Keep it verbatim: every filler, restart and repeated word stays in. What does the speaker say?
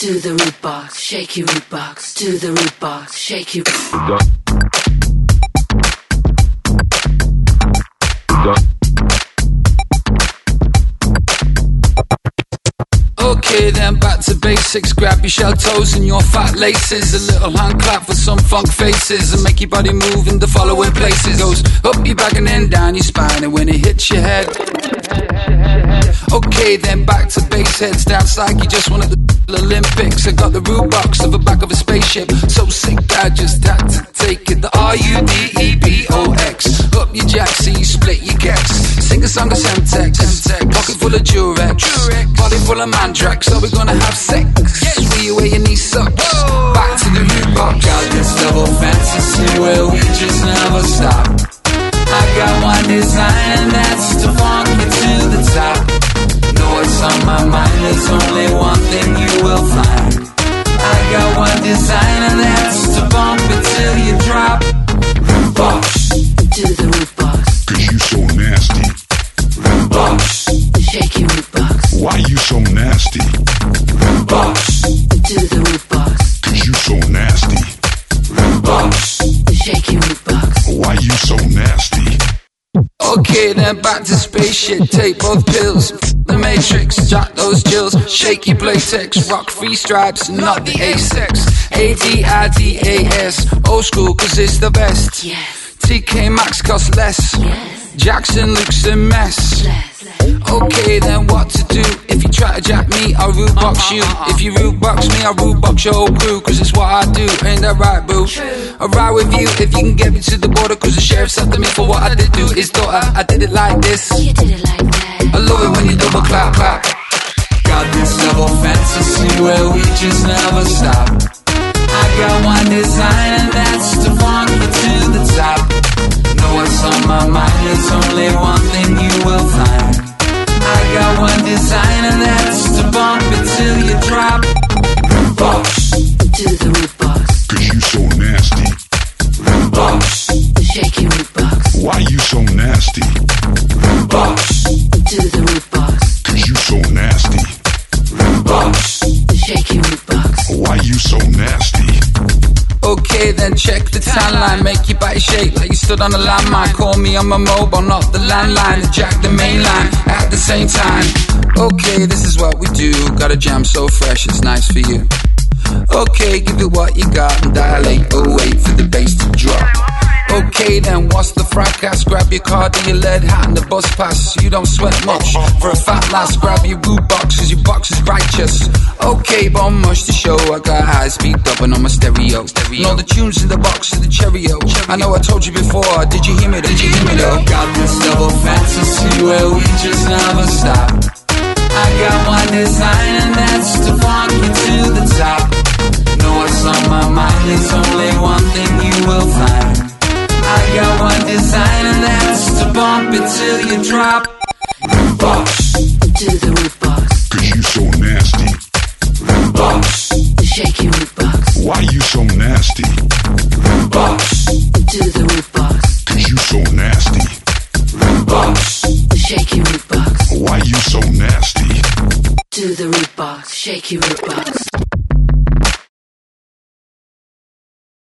to the root box, shake your root box, to the root box, shake your Okay, then back to basics. Grab your shell toes and your fat laces. A little hand clap for some funk faces, and make your body move in the following places. Goes up your back and then down your spine, and when it hits your head. Okay, then back to base heads. Down like you just wanted the Olympics. I got the root box of the back of a spaceship. So sick I just had to take it. The R U D E B O X. Up your jack so you split your gex. Sing a song of Semtex. Pocket full of Durex. Body full of Mandrax. So we're gonna have sex. Sweet away your knee sucks. Back to the root box. Got this double fantasy where we just never stop. I got one design and that's to funk you to the top. Know what's on my mind, there's only one thing you will find. I got one design and that's to bump it till you drop. Root box, to the root box, cause you so nasty. root box, shake your root box. Why you so nasty? Root box, to the root box, cause you so nasty. root box, shake your root box. Why you so nasty? Okay, then back to spaceship. Take both pills. The Matrix, jack those jills. Shake your playtex. Rock free stripes, not the A-sex. A D I D A S. Old school, cause it's the best. Yes, T K Maxx costs less. yes, Jackson looks a mess. less, less. Okay, then what to do? If you try to jack me, I'll root box you. If you root box me, I'll root box your whole crew. Cause it's what I do, ain't that right, boo? I'll ride with you if you can get me to the border. Cause the sheriff's after me for what I did to his daughter. I did it like this. You did it like that. I love it when you double clap back. Got this double fantasy where we just never stop. I got one design and that's to funk you to the top. Know what's on my mind, there's only one thing you will find. I got one design and that's to bump it till you drop. Root box, To the root box, Cause you so nasty. root box, shake your root box. Why you so nasty? Root box, to the root box, Cause you so nasty. root box, shake your root box. Why you so nasty? okay, then check the tan line. Make your body shake like you stood on a landmine. Call me on my mobile, not the landline. Jack the main line at the same time. Okay, this is what we do. Got a jam so fresh, it's nice for you. Okay, give it what you got and dilate. Oh, wait for the bass to drop. Okay, then what's the fracas? Grab your card and your lead hat and the bus pass. You don't sweat much for a fat lass. Grab your root box cause your box is righteous. Okay, but I'm much to show. I got high speed dubbing on my stereo. And all the tunes in the box is the Cheerio. I know I told you before, did you hear me? Did you hear me though? Got this double fantasy where we just never stop. I got one design and that's to funk you to the top. Know what's on my mind, there's only one thing you will find. I got one design and that's to bump it till you drop. Root box, To the root box, Cause you so nasty. root box, shake your root box. Why you so nasty? Root box, to the root box, Cause you so nasty. root box, shake your root box. Why you so nasty? To the root box, shake your root box.